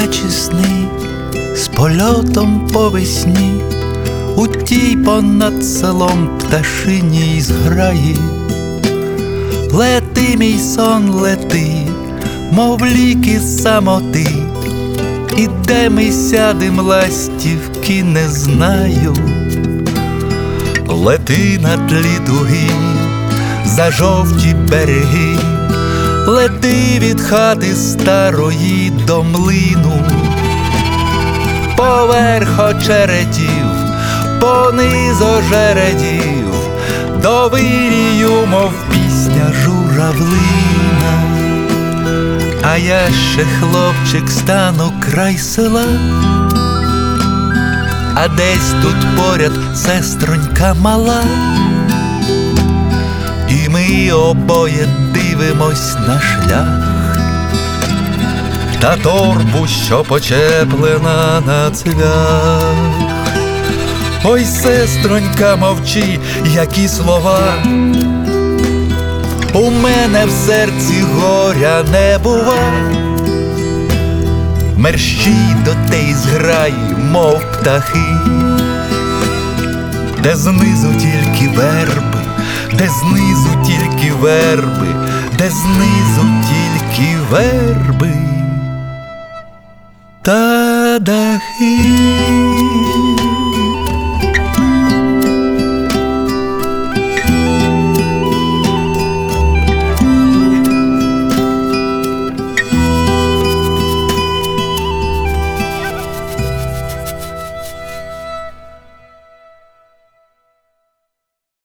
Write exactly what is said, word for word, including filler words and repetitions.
дитячі сни з польотом по весні, у тій понад селом пташиній зграї. Лети, мій сон, лети, мов ліки самоти, і де ми сядем, ластівки, не знаю. Лети на тлі дуги, за жовті береги, лети від хати старої до млину. Поверх очеретів, пониз ожередів, довирію, мов пісня журавлина. А я ще хлопчик стану край села, а десь тут поряд сестронька мала, і ми обоє дивимось на шлях та торбу, що почеплена на цвях. Ой, сестронька, мовчи, які слова, у мене в серці горя не бува. Мерщій до тей зграї, мов птахи, де знизу тільки верби, де знизу тільки верби, де знизу тільки верби та дахи.